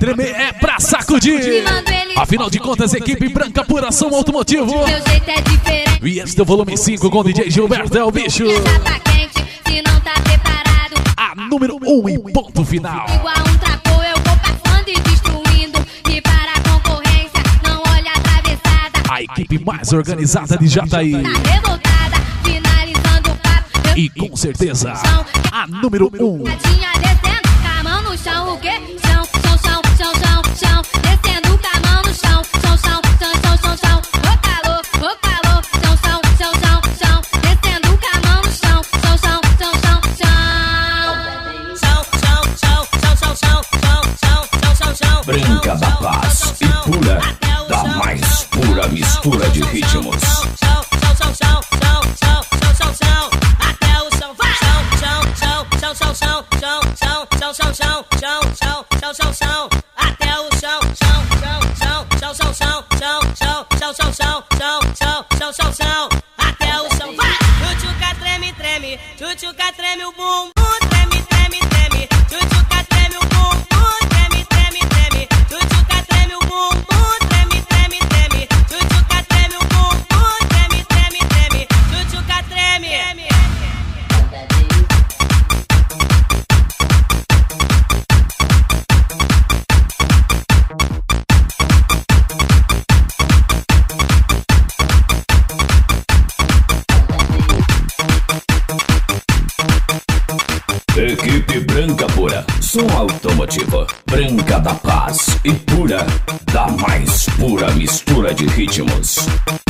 tremer, é pra sacudir. Afinal de contas, equipe branca pura som automotivo. Meu jeito é diferente. E este é o volume 5 com DJ Gilberto, é o bicho. Já tá quente, se não tá preparado. A número 1 em ponto final. Igual um trator eu vou passando e destruindo. E para a concorrência, não olha atravessada. A equipe mais organizada de Jataí. Tá revoltada, finalizando o papo. E com certeza, a número 1. Tadinha descendo, com a mão no chão, o quê? Chão, chão, chão, chão, chão, chão. Descendo com a mão no chão, chão, chão, chão, chão, chão, chão. Ô calor, chão, chão, chão, chão, chão. Descendo com a mão no chão, chão, chão, chão, chão, chão. Chão, chão, chão, chão, chão, chão, chão, chão, chão. Branca da Paz e pura, da mais pura mistura de ritmos. Chão, chão, chão, chão, chão, chão, chão, chão, chão. Até o chão, vai. Chão, chão, chão, chão, chão, chão, chão, chão, chão, chão, chão, chão, chão, chão, chão. Até o chão, chão, chão, chão, chão, chão, chão, chão, chão, chão, chão, chão, chão, chão, chão, chão. Até o chão, vai. Tchutchuca treme, treme, tchutchuca treme o bumbum, treme, treme, treme. Tchutchuca treme o bumbum, treme, treme, treme. Tchutchuca treme o bumbum, treme, treme, treme. Tchutchuca treme o bumbum, treme, treme, treme. Tchutchuca treme. Equipe branca pura, som automotivo. Branca da Paz e pura, da mais pura mistura de ritmos.